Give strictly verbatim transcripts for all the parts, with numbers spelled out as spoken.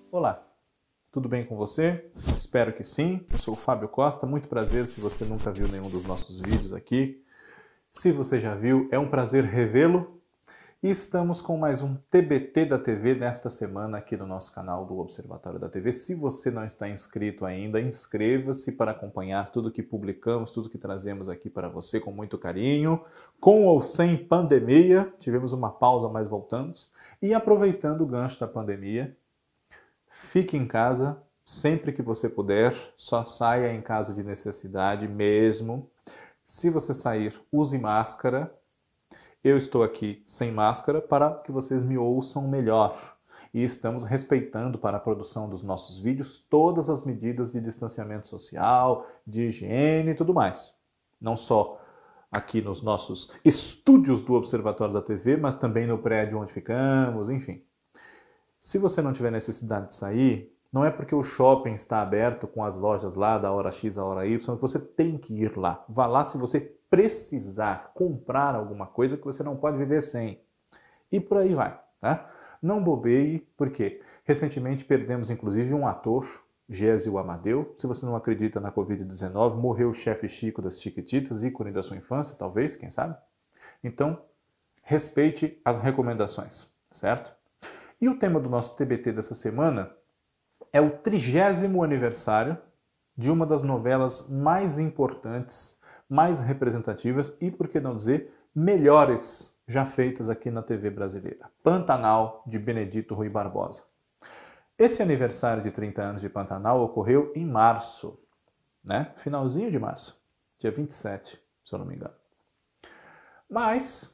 Olá, tudo bem com você? Espero que sim. Eu sou o Fábio Costa, muito prazer se você nunca viu nenhum dos nossos vídeos aqui. Se você já viu, é um prazer revê-lo. E estamos com mais um T B T da T V nesta semana aqui no nosso canal do Observatório da T V. Se você não está inscrito ainda, inscreva-se para acompanhar tudo que publicamos, tudo que trazemos aqui para você com muito carinho, com ou sem pandemia. Tivemos uma pausa, mas voltamos. E aproveitando o gancho da pandemia, fique em casa sempre que você puder, só saia em caso de necessidade mesmo. Se você sair, use máscara. Eu estou aqui sem máscara para que vocês me ouçam melhor. E estamos respeitando para a produção dos nossos vídeos todas as medidas de distanciamento social, de higiene e tudo mais. Não só aqui nos nossos estúdios do Observatório da T V, mas também no prédio onde ficamos, enfim. Se você não tiver necessidade de sair, não é porque o shopping está aberto com as lojas lá da hora X à hora Y que você tem que ir lá. Vá lá se você precisar comprar alguma coisa que você não pode viver sem. E por aí vai, tá? Não bobeie, porque recentemente perdemos inclusive um ator, Gésio Amadeu. Se você não acredita na covid dezenove, morreu o chefe Chico das Chiquititas, ícone da sua infância, talvez, quem sabe? Então, respeite as recomendações, certo? E o tema do nosso T B T dessa semana é o trigésimo aniversário de uma das novelas mais importantes, mais representativas e, por que não dizer, melhores já feitas aqui na T V brasileira. Pantanal, de Benedito Rui Barbosa. Esse aniversário de trinta anos de Pantanal ocorreu em março, né? Finalzinho de março, dia vinte e sete, se eu não me engano. Mas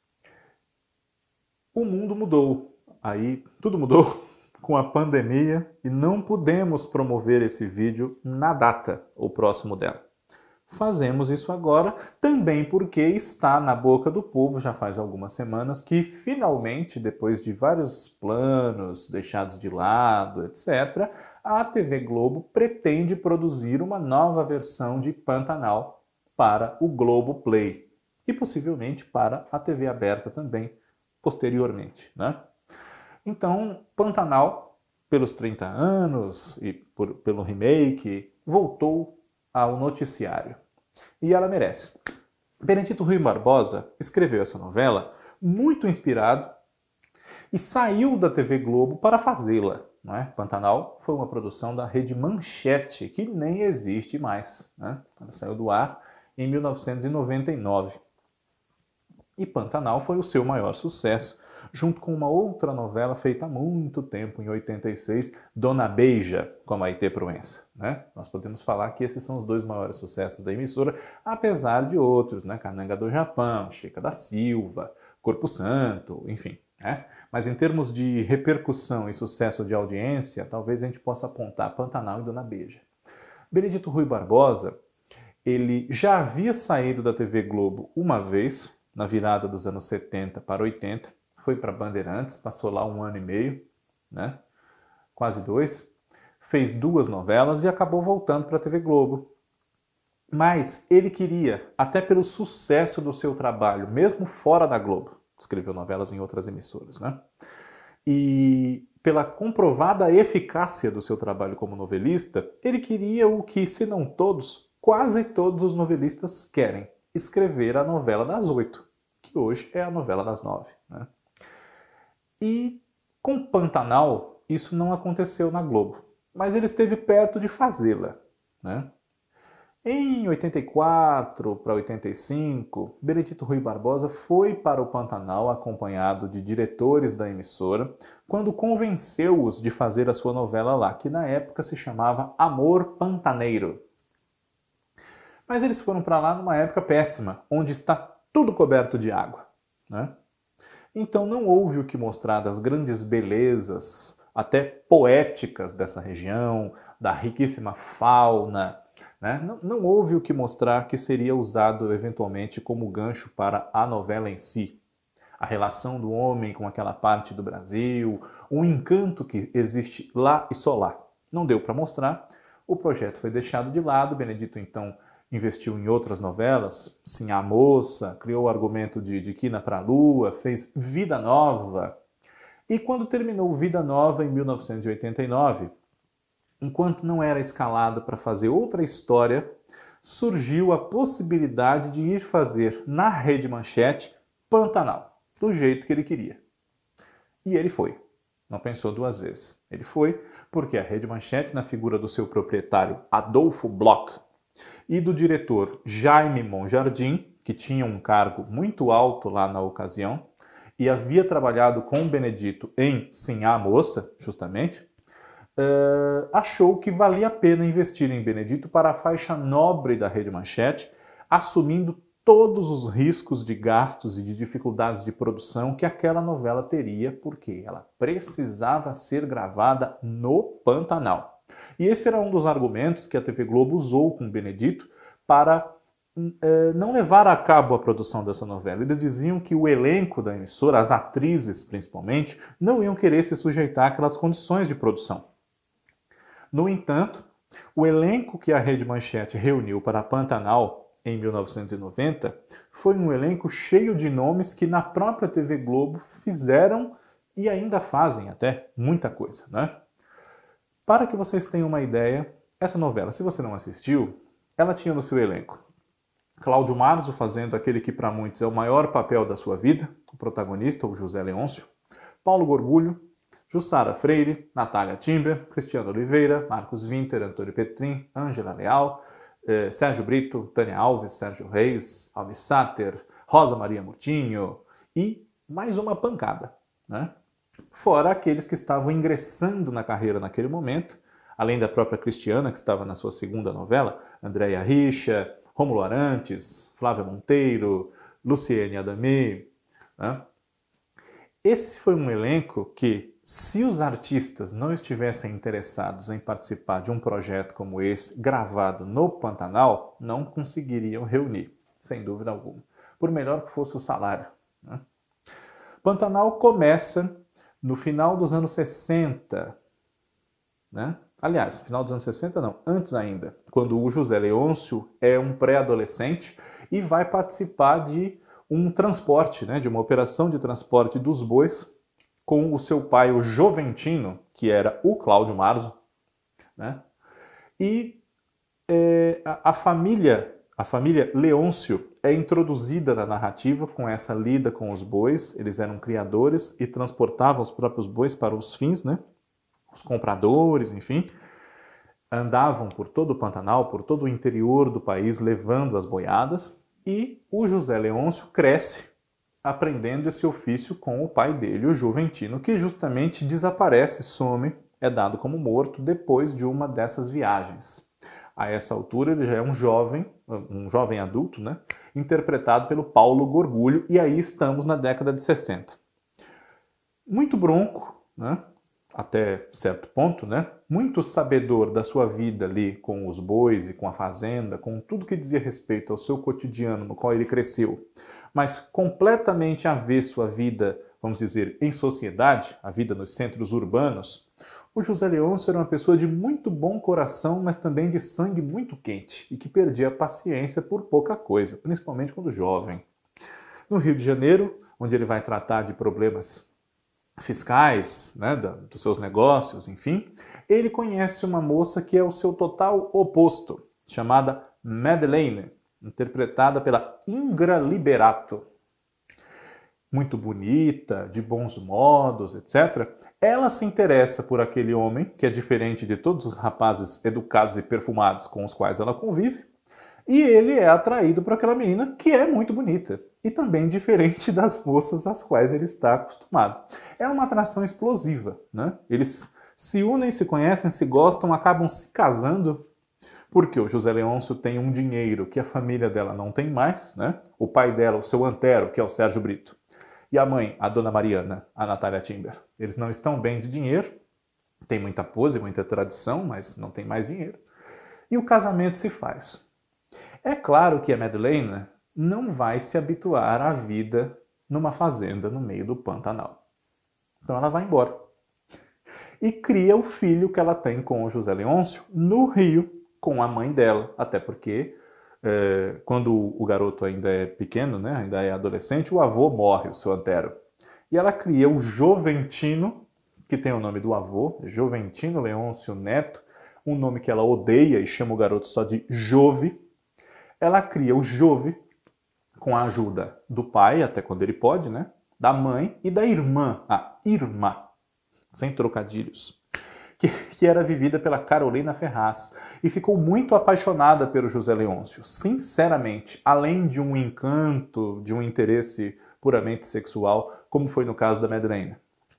o mundo mudou. Aí tudo mudou com a pandemia e não pudemos promover esse vídeo na data ou próximo dela. Fazemos isso agora também porque está na boca do povo já faz algumas semanas que finalmente, depois de vários planos deixados de lado, etcétera, a T V Globo pretende produzir uma nova versão de Pantanal para o Globoplay e possivelmente para a T V aberta também posteriormente, né? Então, Pantanal, pelos trinta anos e por, pelo remake, voltou ao noticiário. E ela merece. Benedito Rui Barbosa escreveu essa novela muito inspirado e saiu da T V Globo para fazê-la. Não é? Pantanal foi uma produção da Rede Manchete, que nem existe mais. Né? Ela saiu do ar em mil novecentos e noventa e nove. E Pantanal foi o seu maior sucesso, junto com uma outra novela feita há muito tempo, em oitenta e seis, Dona Beija, com a Maitê Proença. Né? Nós podemos falar que esses são os dois maiores sucessos da emissora, apesar de outros, né? Cananga do Japão, Chica da Silva, Corpo Santo, enfim. Né? Mas em termos de repercussão e sucesso de audiência, talvez a gente possa apontar Pantanal e Dona Beija. Benedito Rui Barbosa, ele já havia saído da T V Globo uma vez, na virada dos anos setenta para oitenta, foi para Bandeirantes, passou lá um ano e meio, né? Quase dois, fez duas novelas e acabou voltando para a T V Globo. Mas ele queria, até pelo sucesso do seu trabalho, mesmo fora da Globo, escreveu novelas em outras emissoras, né? E pela comprovada eficácia do seu trabalho como novelista, ele queria o que, se não todos, quase todos os novelistas querem, escrever a novela das oito, que hoje é a novela das nove, né? E com Pantanal, isso não aconteceu na Globo, mas ele esteve perto de fazê-la, né? Em oitenta e quatro para oitenta e cinco, Benedito Rui Barbosa foi para o Pantanal acompanhado de diretores da emissora, quando convenceu-os de fazer a sua novela lá, que na época se chamava Amor Pantaneiro. Mas eles foram para lá numa época péssima, onde está tudo coberto de água, né? Então não houve o que mostrar das grandes belezas, até poéticas dessa região, da riquíssima fauna, né? Não, não houve o que mostrar que seria usado eventualmente como gancho para a novela em si. A relação do homem com aquela parte do Brasil, o encanto que existe lá e só lá. Não deu para mostrar, o projeto foi deixado de lado, Benedito então investiu em outras novelas, Sim a Moça, criou o argumento de, de Quina pra Lua, fez Vida Nova. E quando terminou Vida Nova, em mil novecentos e oitenta e nove, enquanto não era escalado para fazer outra história, surgiu a possibilidade de ir fazer na Rede Manchete Pantanal, do jeito que ele queria. E ele foi. Não pensou duas vezes. Ele foi porque a Rede Manchete, na figura do seu proprietário Adolfo Bloch e do diretor Jaime Monjardim, que tinha um cargo muito alto lá na ocasião, e havia trabalhado com o Benedito em Sim a Moça, justamente, uh, achou que valia a pena investir em Benedito para a faixa nobre da Rede Manchete, assumindo todos os riscos de gastos e de dificuldades de produção que aquela novela teria, porque ela precisava ser gravada no Pantanal. E esse era um dos argumentos que a T V Globo usou com o Benedito para eh, não levar a cabo a produção dessa novela. Eles diziam que o elenco da emissora, as atrizes principalmente, não iam querer se sujeitar àquelas condições de produção. No entanto, o elenco que a Rede Manchete reuniu para Pantanal em mil novecentos e noventa, foi um elenco cheio de nomes que na própria T V Globo fizeram e ainda fazem até muita coisa, né? Para que vocês tenham uma ideia, essa novela, se você não assistiu, ela tinha no seu elenco Cláudio Marzo fazendo aquele que para muitos é o maior papel da sua vida, o protagonista, o José Leôncio, Paulo Gorgulho, Jussara Freire, Natália Timber, Cristiano Oliveira, Marcos Winter, Antônio Petrin, Ângela Leal, eh, Sérgio Brito, Tânia Alves, Sérgio Reis, Alves Sater, Rosa Maria Murtinho e mais uma pancada, né? Fora aqueles que estavam ingressando na carreira naquele momento, além da própria Cristiana, que estava na sua segunda novela, Andréia Richa, Rômulo Arantes, Flávia Monteiro, Luciene Adami, né? Esse foi um elenco que, se os artistas não estivessem interessados em participar de um projeto como esse, gravado no Pantanal, não conseguiriam reunir, sem dúvida alguma, por melhor que fosse o salário, né? Pantanal começa no final dos anos sessenta, né? Aliás, no final dos anos sessenta não, antes ainda, quando o José Leôncio é um pré-adolescente e vai participar de um transporte, né, de uma operação de transporte dos bois com o seu pai, o Joventino, que era o Cláudio Marzo, né? E é, a, a família, a família Leôncio é introduzida na narrativa com essa lida com os bois. Eles eram criadores e transportavam os próprios bois para os fins, né? Os compradores, enfim, andavam por todo o Pantanal, por todo o interior do país, levando as boiadas. E o José Leôncio cresce aprendendo esse ofício com o pai dele, o Juventino, que justamente desaparece, some, é dado como morto depois de uma dessas viagens. A essa altura ele já é um jovem, um jovem adulto, né? Interpretado pelo Paulo Gorgulho, e aí estamos na década de sessenta. Muito bronco, né? Até certo ponto, né? Muito sabedor da sua vida ali com os bois e com a fazenda, com tudo que dizia respeito ao seu cotidiano no qual ele cresceu, mas completamente avesso à vida, vamos dizer, em sociedade, a vida nos centros urbanos. O José Leôncio era uma pessoa de muito bom coração, mas também de sangue muito quente e que perdia a paciência por pouca coisa, principalmente quando jovem. No Rio de Janeiro, onde ele vai tratar de problemas fiscais, né, da, dos seus negócios, enfim, ele conhece uma moça que é o seu total oposto, chamada Madeleine, interpretada pela Ingra Liberato. Muito bonita, de bons modos, etcétera. Ela se interessa por aquele homem, que é diferente de todos os rapazes educados e perfumados com os quais ela convive, e ele é atraído por aquela menina que é muito bonita e também diferente das moças às quais ele está acostumado. É uma atração explosiva, né? Eles se unem, se conhecem, se gostam, acabam se casando porque o José Leôncio tem um dinheiro que a família dela não tem mais, né? O pai dela, o seu Antero, que é o Sérgio Brito, e a mãe, a dona Mariana, a Natália Timber. Eles não estão bem de dinheiro, tem muita pose, muita tradição, mas não tem mais dinheiro. E o casamento se faz. É claro que a Madeleine não vai se habituar à vida numa fazenda no meio do Pantanal. Então ela vai embora. E cria o filho que ela tem com o José Leôncio no Rio, com a mãe dela. Até porque, é, quando o garoto ainda é pequeno, né, ainda é adolescente, o avô morre, o seu Antero. e ela cria o Joventino, que tem o nome do avô, Joventino Leôncio Neto, um nome que ela odeia e chama o garoto só de Jove. Ela cria o Jove com a ajuda do pai, até quando ele pode, né? Da mãe e da irmã, a Irma, sem trocadilhos, que, que era vivida pela Carolina Ferraz e ficou muito apaixonada pelo José Leôncio. Sinceramente, além de um encanto, de um interesse puramente sexual, como foi no caso da Madeleine.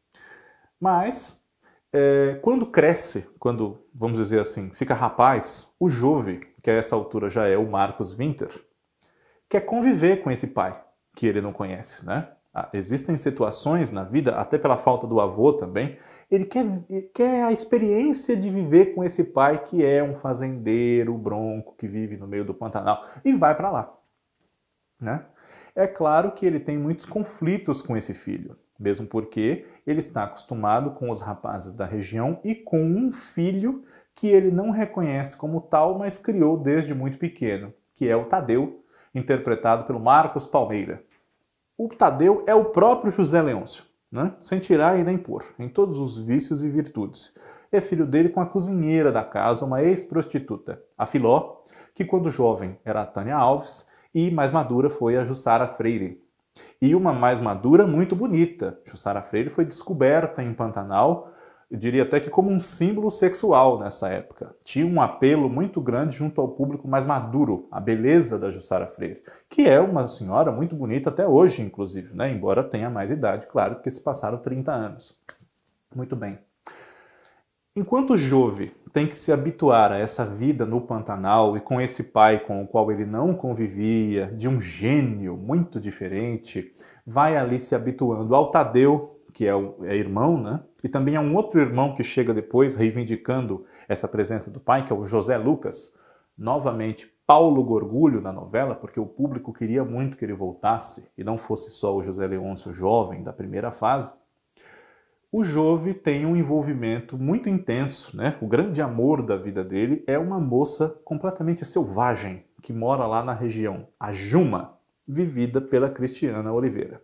Mas, é, quando cresce, quando, vamos dizer assim, fica rapaz, o Jove, que a essa altura já é o Marcos Winter, quer conviver com esse pai, que ele não conhece, né? Ah, existem situações na vida, até pela falta do avô também, ele quer, quer a experiência de viver com esse pai que é um fazendeiro bronco, que vive no meio do Pantanal, e vai para lá, né? É claro que ele tem muitos conflitos com esse filho, mesmo porque ele está acostumado com os rapazes da região e com um filho que ele não reconhece como tal, mas criou desde muito pequeno, que é o Tadeu, interpretado pelo Marcos Palmeira. O Tadeu é o próprio José Leôncio, né? Sem tirar e nem pôr, em todos os vícios e virtudes. É filho dele com a cozinheira da casa, uma ex-prostituta, a Filó, que quando jovem era a Tânia Alves, e mais madura foi a Jussara Freire. E uma mais madura muito bonita. Jussara Freire foi descoberta em Pantanal, eu diria até que como um símbolo sexual nessa época. Tinha um apelo muito grande junto ao público mais maduro, a beleza da Jussara Freire, que é uma senhora muito bonita até hoje, inclusive, né? Embora tenha mais idade, claro, porque se passaram trinta anos. Muito bem. Enquanto o Jove tem que se habituar a essa vida no Pantanal e com esse pai com o qual ele não convivia, de um gênio muito diferente, vai ali se habituando ao Tadeu, que é, o, é irmão, né? E também há um outro irmão que chega depois, reivindicando essa presença do pai, que é o José Lucas. Novamente, Paulo Gorgulho na novela, porque o público queria muito que ele voltasse e não fosse só o José Leôncio jovem da primeira fase. O Jove tem um envolvimento muito intenso, né? O grande amor da vida dele é uma moça completamente selvagem, que mora lá na região, a Juma, vivida pela Cristiana Oliveira.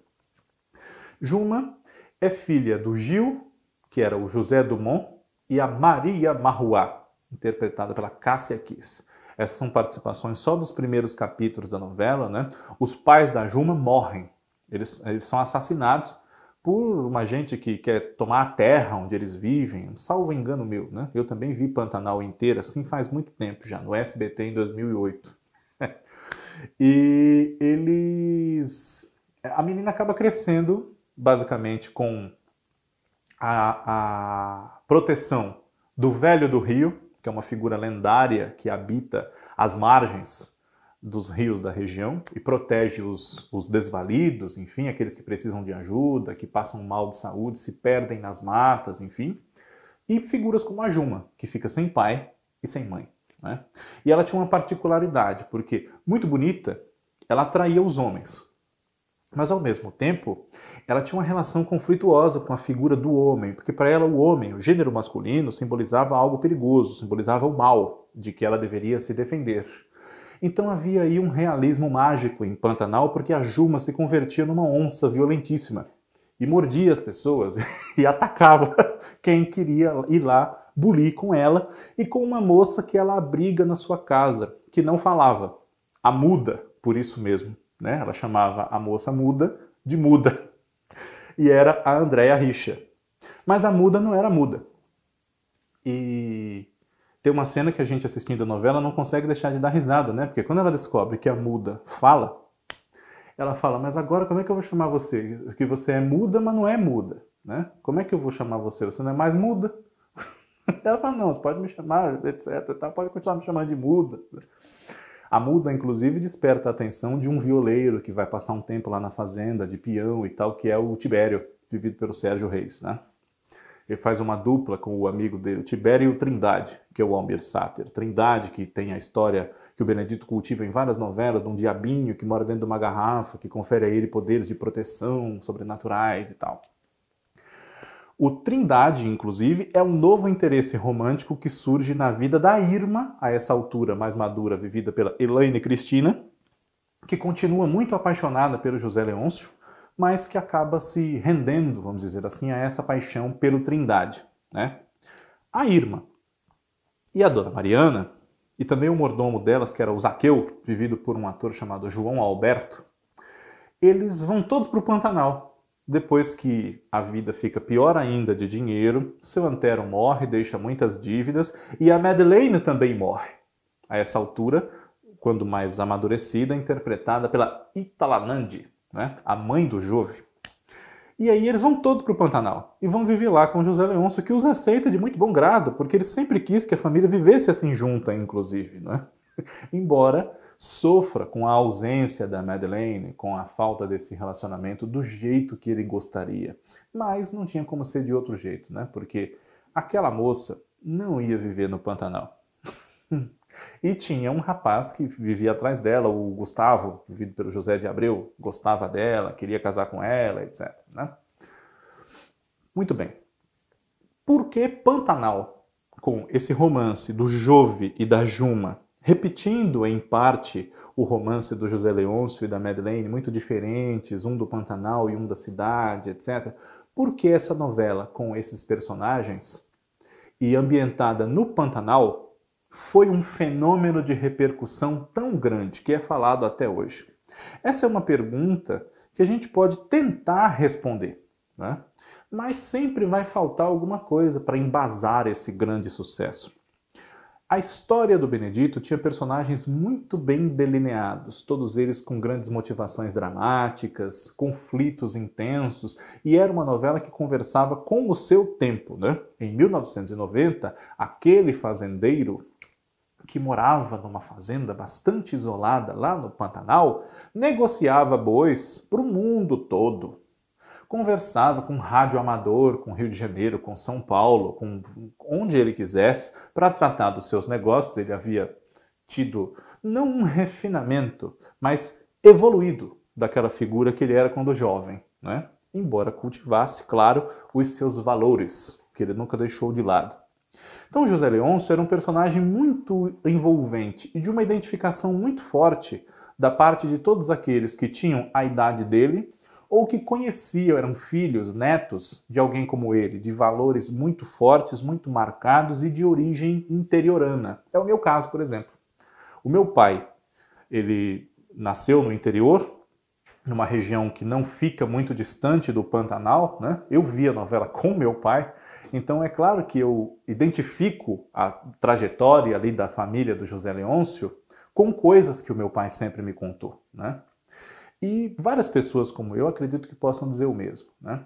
Juma é filha do Gil, que era o José Dumont, e a Maria Marruá, interpretada pela Cássia Kiss. Essas são participações só dos primeiros capítulos da novela, né? Os pais da Juma morrem, eles, eles são assassinados por uma gente que quer tomar a terra onde eles vivem, salvo engano meu, né? Eu também vi Pantanal inteira, assim, faz muito tempo já, no S B T em dois mil e oito. E eles... A menina acaba crescendo, basicamente, com a, a proteção do Velho do Rio, que é uma figura lendária que habita as margens dos rios da região e protege os, os desvalidos, enfim, aqueles que precisam de ajuda, que passam mal de saúde, se perdem nas matas, enfim. E figuras como a Juma, que fica sem pai e sem mãe, né? E ela tinha uma particularidade, porque, muito bonita, ela atraía os homens. Mas, ao mesmo tempo, ela tinha uma relação conflituosa com a figura do homem, porque para ela o homem, o gênero masculino, simbolizava algo perigoso, simbolizava o mal, de que ela deveria se defender. Então havia aí um realismo mágico em Pantanal, porque a Juma se convertia numa onça violentíssima e mordia as pessoas e atacava quem queria ir lá bulir com ela, e com uma moça que ela abriga na sua casa, que não falava, a muda, por isso mesmo, né? Ela chamava a moça muda de muda, e era a Andréa Richa. Mas a muda não era muda. E tem uma cena que a gente assistindo a novela não consegue deixar de dar risada, né? Porque quando ela descobre que a muda fala, ela fala, mas agora como é que eu vou chamar você? Porque você é muda, mas não é muda, né? Como é que eu vou chamar você? Você não é mais muda? Ela fala, não, você pode me chamar, etcétera. Pode continuar me chamando de muda. A muda, inclusive, desperta a atenção de um violeiro que vai passar um tempo lá na fazenda, de peão e tal, que é o Tibério, vivido pelo Sérgio Reis, né? Ele faz uma dupla com o amigo dele, o Tibério e o Trindade, que é o Almir Sater. Trindade, que tem a história que o Benedito cultiva em várias novelas, de um diabinho que mora dentro de uma garrafa, que confere a ele poderes de proteção sobrenaturais e tal. O Trindade, inclusive, é um novo interesse romântico que surge na vida da Irma, a essa altura mais madura, vivida pela Elaine Cristina, que continua muito apaixonada pelo José Leôncio, mas que acaba se rendendo, vamos dizer assim, a essa paixão pelo Trindade, né? A Irma e a Dona Mariana, e também o mordomo delas, que era o Zaqueu, vivido por um ator chamado João Alberto, eles vão todos para o Pantanal. Depois que a vida fica pior ainda de dinheiro, seu Antero morre, deixa muitas dívidas, e a Madeleine também morre. A essa altura, quando mais amadurecida, interpretada pela Itala Nandi, né? A mãe do Jove. E aí eles vão todos para o Pantanal e vão viver lá com José Leôncio, que os aceita de muito bom grado, porque ele sempre quis que a família vivesse assim junta, inclusive, né? Embora sofra com a ausência da Madeleine, com a falta desse relacionamento do jeito que ele gostaria. Mas não tinha como ser de outro jeito, né? Porque aquela moça não ia viver no Pantanal. E tinha um rapaz que vivia atrás dela, o Gustavo, vivido pelo José de Abreu, gostava dela, queria casar com ela, etcétera, né? Muito bem. Por que Pantanal, com esse romance do Jove e da Juma, repetindo em parte o romance do José Leôncio e da Madeleine, muito diferentes, um do Pantanal e um da cidade, etcétera. Por que essa novela com esses personagens e ambientada no Pantanal foi um fenômeno de repercussão tão grande que é falado até hoje? Essa é uma pergunta que a gente pode tentar responder, né? Mas sempre vai faltar alguma coisa para embasar esse grande sucesso. A história do Benedito tinha personagens muito bem delineados, todos eles com grandes motivações dramáticas, conflitos intensos, e era uma novela que conversava com o seu tempo, né? Em mil novecentos e noventa, aquele fazendeiro que morava numa fazenda bastante isolada lá no Pantanal, negociava bois para o mundo todo. Conversava com rádio amador, com Rio de Janeiro, com São Paulo, com onde ele quisesse, para tratar dos seus negócios. Ele havia tido, não um refinamento, mas evoluído daquela figura que ele era quando jovem, né? Embora cultivasse, claro, os seus valores, que ele nunca deixou de lado. Então José Leôncio era um personagem muito envolvente e de uma identificação muito forte da parte de todos aqueles que tinham a idade dele ou que conheciam, eram filhos, netos de alguém como ele, de valores muito fortes, muito marcados e de origem interiorana. É o meu caso, por exemplo. O meu pai, ele nasceu no interior, numa região que não fica muito distante do Pantanal, né? Eu vi a novela com meu pai, então é claro que eu identifico a trajetória ali da família do José Leôncio com coisas que o meu pai sempre me contou, né? E várias pessoas como eu acredito que possam dizer o mesmo, né?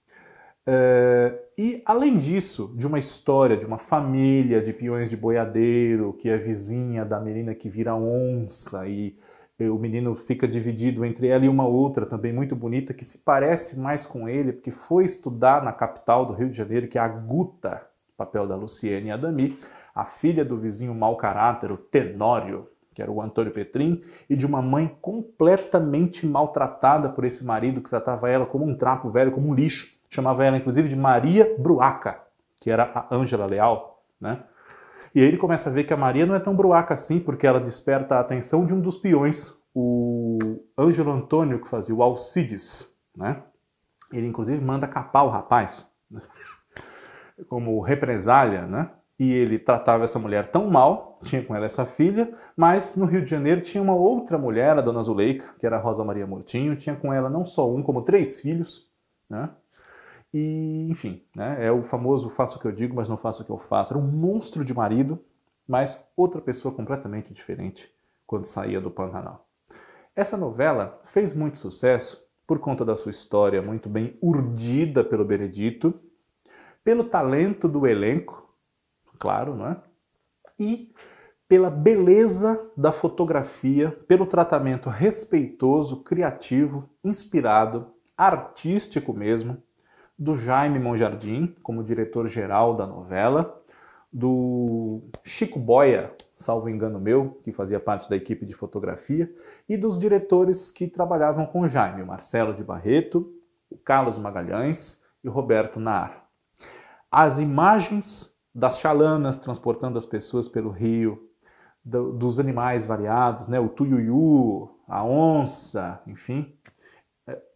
É, e além disso, de uma história de uma família de peões de boiadeiro, que é vizinha da menina que vira onça, e o menino fica dividido entre ela e uma outra também muito bonita, que se parece mais com ele, porque foi estudar na capital do Rio de Janeiro, que é a Guta, papel da Luciene Adami, a filha do vizinho mau caráter, o Tenório, que era o Antônio Petrin, e de uma mãe completamente maltratada por esse marido que tratava ela como um trapo velho, como um lixo. Chamava ela, inclusive, de Maria Bruaca, que era a Ângela Leal, né? E aí ele começa a ver que a Maria não é tão bruaca assim, porque ela desperta a atenção de um dos peões, o Ângelo Antônio, que fazia o Alcides, né? Ele, inclusive, manda capar o rapaz, né? Como represália, né? E ele tratava essa mulher tão mal, tinha com ela essa filha, mas no Rio de Janeiro tinha uma outra mulher, a Dona Zuleika, que era a Rosa Maria Murtinho, tinha com ela não só um, como três filhos, né? E, enfim, né? É o famoso faço o que eu digo, mas não faço o que eu faço. Era um monstro de marido, mas outra pessoa completamente diferente quando saía do Pantanal. Essa novela fez muito sucesso por conta da sua história muito bem urdida pelo Benedito, pelo talento do elenco, claro, não é? E pela beleza da fotografia, pelo tratamento respeitoso, criativo, inspirado, artístico mesmo, do Jaime Monjardim, como diretor-geral da novela, do Chico Boia, salvo engano meu, que fazia parte da equipe de fotografia, e dos diretores que trabalhavam com o Jaime, o Marcelo de Barreto, o Carlos Magalhães e o Roberto Naar. As imagens das chalanas transportando as pessoas pelo rio, do, dos animais variados, né? O tuiuiu, a onça, enfim,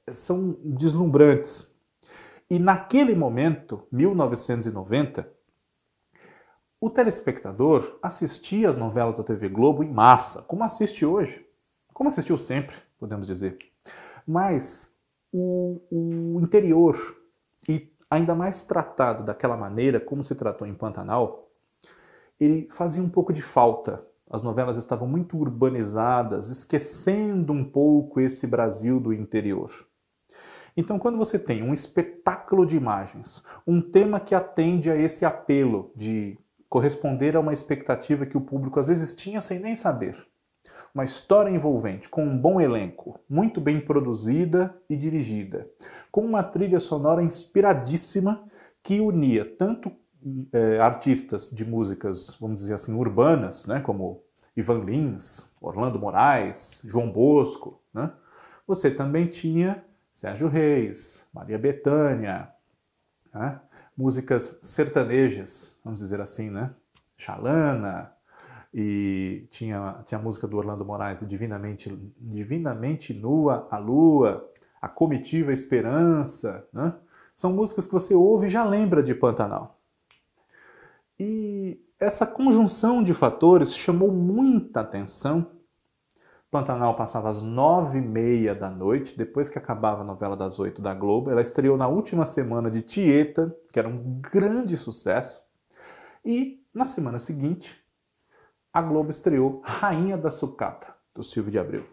são deslumbrantes. E naquele momento, mil novecentos e noventa, o telespectador assistia às novelas da T V Globo em massa, como assiste hoje, como assistiu sempre, podemos dizer. Mas o, o interior, e ainda mais tratado daquela maneira como se tratou em Pantanal, ele fazia um pouco de falta. As novelas estavam muito urbanizadas, esquecendo um pouco esse Brasil do interior. Então, quando você tem um espetáculo de imagens, um tema que atende a esse apelo de corresponder a uma expectativa que o público às vezes tinha sem nem saber, uma história envolvente, com um bom elenco, muito bem produzida e dirigida, com uma trilha sonora inspiradíssima que unia tanto é, artistas de músicas, vamos dizer assim, urbanas, né, como Ivan Lins, Orlando Moraes, João Bosco, né? Você também tinha Sérgio Reis, Maria Bethânia, né? Músicas sertanejas, vamos dizer assim, né? Xalana, e tinha, tinha a música do Orlando Moraes, Divinamente, Divinamente Nua a Lua, A Comitiva Esperança, né? São músicas que você ouve e já lembra de Pantanal. E essa conjunção de fatores chamou muita atenção. Pantanal passava às nove e meia da noite, depois que acabava a novela das oito da Globo. Ela estreou na última semana de Tieta, que era um grande sucesso. E na semana seguinte, a Globo estreou Rainha da Sucata, do Silvio de Abreu.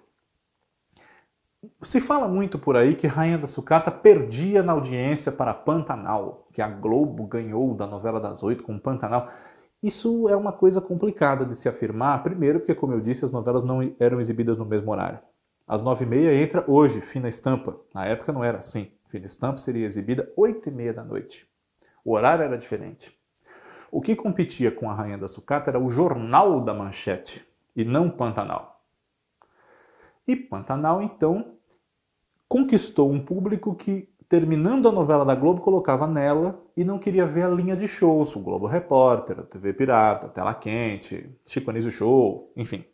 Se fala muito por aí que Rainha da Sucata perdia na audiência para Pantanal, que a Globo ganhou da novela das oito com Pantanal. Isso é uma coisa complicada de se afirmar, primeiro porque, como eu disse, as novelas não eram exibidas no mesmo horário. Às nove e meia entra hoje, Fina Estampa. Na época não era assim. Fina Estampa seria exibida oito e meia da noite. O horário era diferente. O que competia com a Rainha da Sucata era o Jornal da Manchete, e não Pantanal. E Pantanal, então, conquistou um público que, terminando a novela da Globo, colocava nela e não queria ver a linha de shows, o Globo Repórter, a T V Pirata, a Tela Quente, Chico Anísio Show, enfim.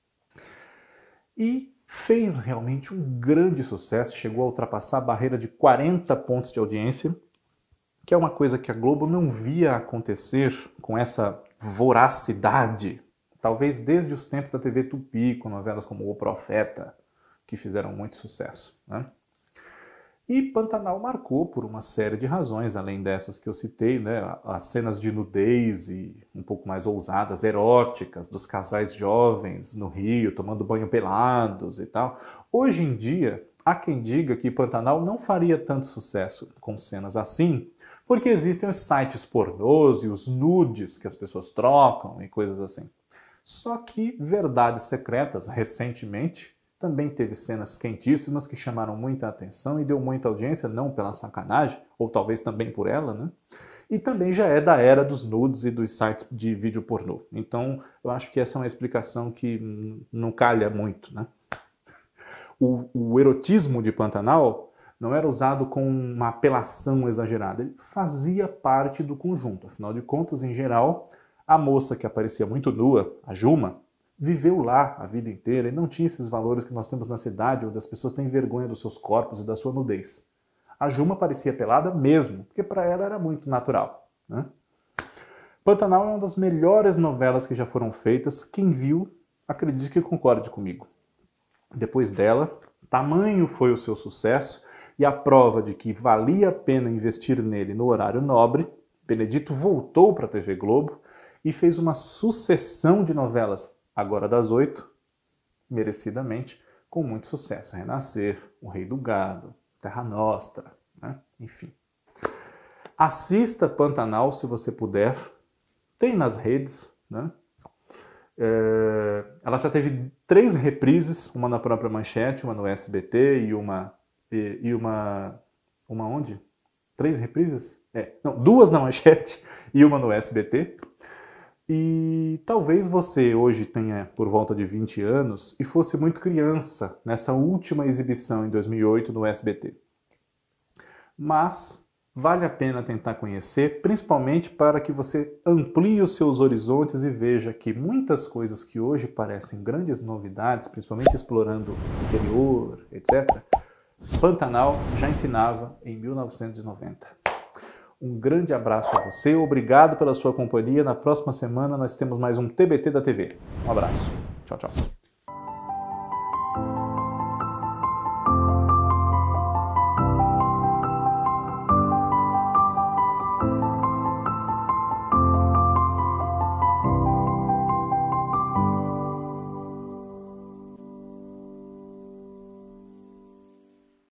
E fez realmente um grande sucesso, chegou a ultrapassar a barreira de quarenta pontos de audiência, que é uma coisa que a Globo não via acontecer com essa voracidade, talvez desde os tempos da T V Tupi, com novelas como O Profeta, que fizeram muito sucesso, né? E Pantanal marcou por uma série de razões, além dessas que eu citei, né? As cenas de nudez e um pouco mais ousadas, eróticas, dos casais jovens no Rio, tomando banho pelados e tal. Hoje em dia, há quem diga que Pantanal não faria tanto sucesso com cenas assim, porque existem os sites pornôs e os nudes que as pessoas trocam e coisas assim. Só que Verdades Secretas, recentemente, também teve cenas quentíssimas que chamaram muita atenção e deu muita audiência, não pela sacanagem, ou talvez também por ela, né? E também já é da era dos nudes e dos sites de vídeo pornô. Então, eu acho que essa é uma explicação que não calha muito, né? O, o erotismo de Pantanal não era usado com uma apelação exagerada, ele fazia parte do conjunto. Afinal de contas, em geral, a moça que aparecia muito nua, a Juma, viveu lá a vida inteira e não tinha esses valores que nós temos na cidade, onde as pessoas têm vergonha dos seus corpos e da sua nudez. A Juma parecia pelada mesmo, porque para ela era muito natural, né? Pantanal é uma das melhores novelas que já foram feitas. Quem viu, acredite que concorde comigo. Depois dela, tamanho foi o seu sucesso e a prova de que valia a pena investir nele no horário nobre, Benedito voltou para a T V Globo e fez uma sucessão de novelas agora das oito, merecidamente, com muito sucesso. Renascer, O Rei do Gado, Terra Nostra, né? Enfim. Assista Pantanal se você puder. Tem nas redes, né? É... Ela já teve três reprises, uma na própria Manchete, uma no S B T e uma... E, e uma... Uma onde? Três reprises? É, não, duas na Manchete e uma no S B T. E talvez você hoje tenha por volta de vinte anos e fosse muito criança nessa última exibição em dois mil e oito no S B T. Mas vale a pena tentar conhecer, principalmente para que você amplie os seus horizontes e veja que muitas coisas que hoje parecem grandes novidades, principalmente explorando o interior, etcétera, Pantanal já ensinava em mil novecentos e noventa. Um grande abraço a você, obrigado pela sua companhia. Na próxima semana nós temos mais um T B T da T V. Um abraço. Tchau, tchau.